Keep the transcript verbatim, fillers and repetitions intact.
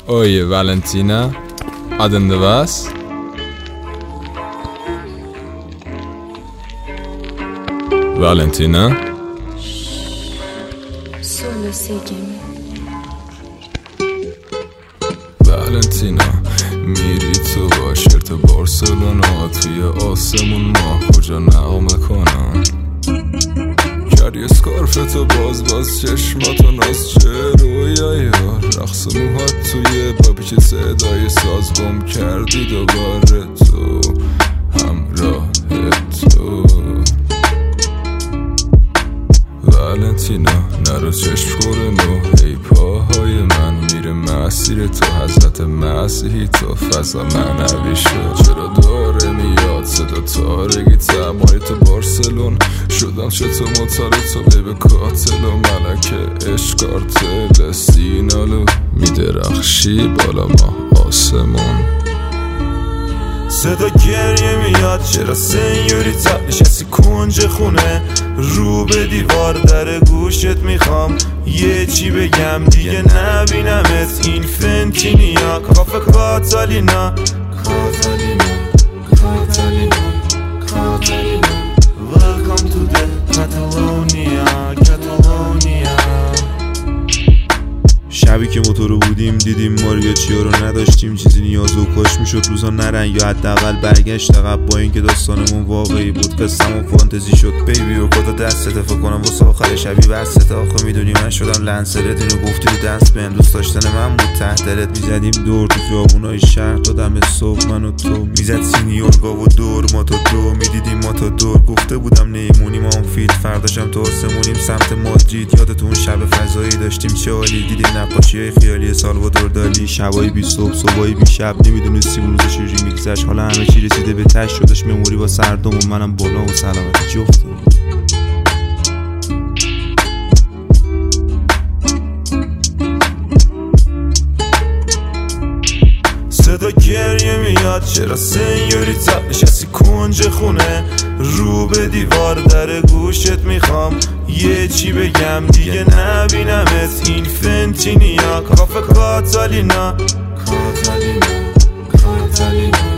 Oye, Valentina, adın da was? Valentina? Solo sígueme. Valentina میری تو با شرط بارسلونا توی آسمون ماه کجا نغمه کنم کردی اسکارفتو باز باز چشماتو ناز چه رویایی ها رقص موهات توی بابی که صدای ساز گم کردی دوباره تو همراه تو والنتینا نرو چشم خوره نو ای پاهای من میره مسیر تو حضرت مسیحی تو فضا معنوی شد چرا داره میاد صدا تارگی تمایی تو بارسلون شدم چه تو موتار تو بیب کاتل و ملک اشکارتل سینالو میدرخشی بالا ما آسمون صدا گریه میاد چرا سنیوری تا نشستی کنج خونه رو به دیوار در گوشت میخوام یه چی بگم دیگه نبینمت این فنتینیا کافه کاتالینا کاتالینا کاتالینا کاتالینا Welcome to the Catalonia Catalonia شبی که موتورو بودیم دیدیم ماریاچیا رو نداشتیم چیزی نیاز و کاش میشد روزا نرن یا حداقل برگشت عقب با اینکه داستانمون واقعی بود قصه‌مون فانتزی شد بیبی و خدا دستت فکر کنم واسه آخر شبی بسته آخه میدونی من شدم لنسرت اینو گفتی تو دست بهم دوست داشتن من بود ته دلت میزدیم دور تو خیابونای شهر تا دم صبح من و تو میزد سینیورگا و دور ما تا دو میدیدیم ما تا دور گفته بودم نیمونیم آن فیلد فرداشم تو آسمونیم سمت مادرید یادتون شب فضایی داشتیم چه حالی دیدیم نقاشی‌های خیالی سالوادور دالی شبای بی صبح صبحای بی شب نمیدونستیم اون روزا چجوری میگذشت حالا همه چی رسیده به تش شدش مموری با سردم و منم بالا و سلامتی جفتم صدا گریه میاد چرا سنیوری تا نشستی کنج خونه رو به دیوار در گوشت میخوام یه چی بگم دیگه نبینمت این فنتینیا کافه کاتالینا کاتالینا کاتالینا